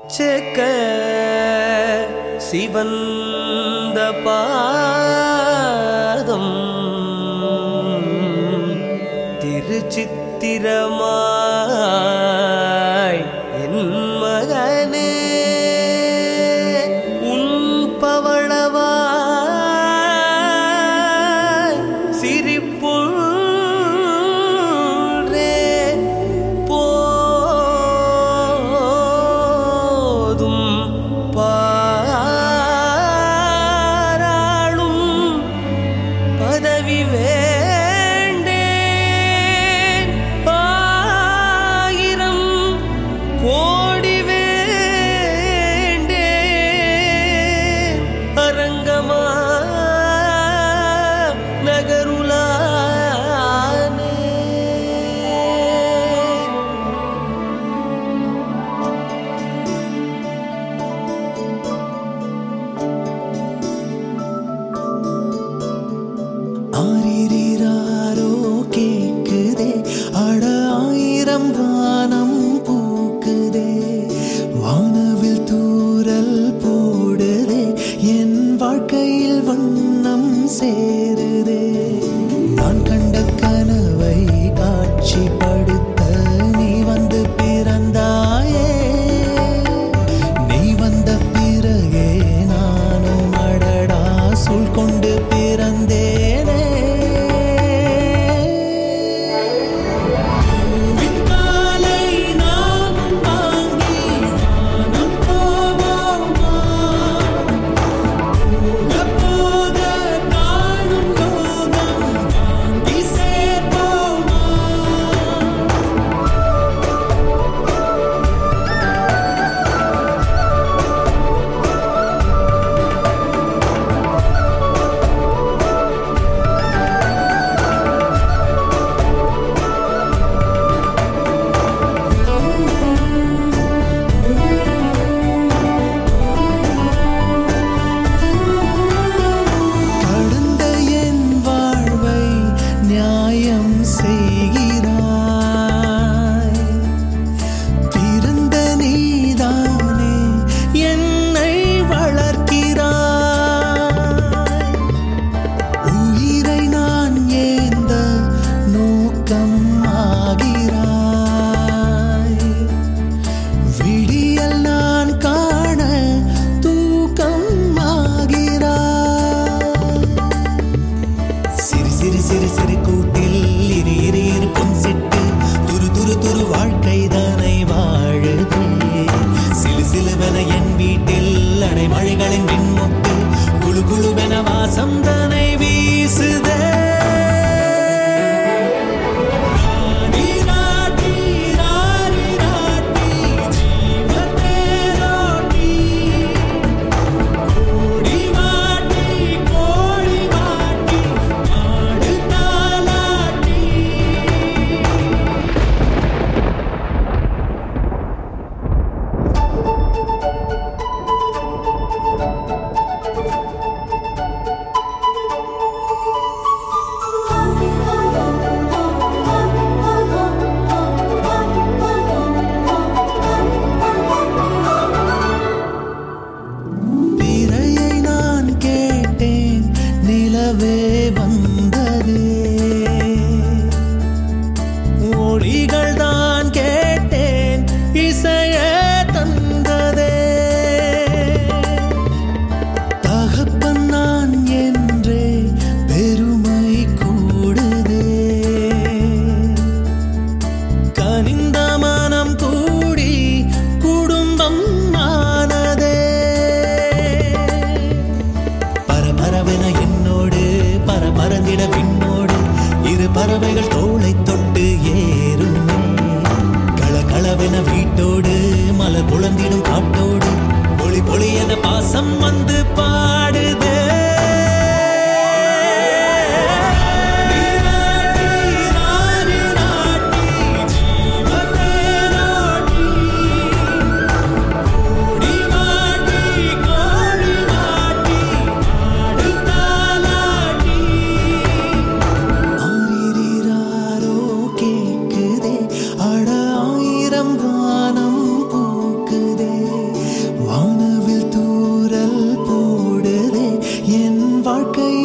செக்க சிவந்த பாதம் திருச்சித்திரமாய் என் மகனே உன் பவளவாய் சிரிப்புள் பதவி வேண்டேன் ஆயிரம் கோடி வேண்டேன் அரங்கமா நகருளானே ஆரிராரோ கேக்குதே அட ஆயிரம் கானம் பூக்குதே வானவில் தூரல் போடுதே என் வாழ்க்கையில் வண்ணம் சேருதே நான் கண்ட கனவை காட்சிப்படுத்த நீ வந்து பிறந்தாயே நீ வந்த பிறகே நானும் அடடா சூழ் கொண்டு பிறந்தேனே சிறு சிறு கூட்டில் இரு இரு இரு பொன் சிட்டு துரு துரு துரு வாழ்க்கை தானை வாழுதே சிலு சிலுவென என் வீட்டில் அடைமழைகளின் மின்முட்டு குழு குழுவென வாசம் தானை வீசுதே வந்ததே ஒளிகள் தான் கேட்டேன் இசையே தந்ததே தகப்பன் நான் என்றே பெருமை கூடுதே கனிந்த மனம் கூடி குடும்பம் ஆனதே பரபரவென என்னோடு பரந்திட பின்னோடு இரு பறவைகள் தோளை தொட்டு ஏறுமே களகளவென வீட்டோடு மலர் புலந்திடும் காட்டோடு பொலி பொலி என பாசம் வந்து பாடுதே கானம் பூக்குதே வாழ்க்கை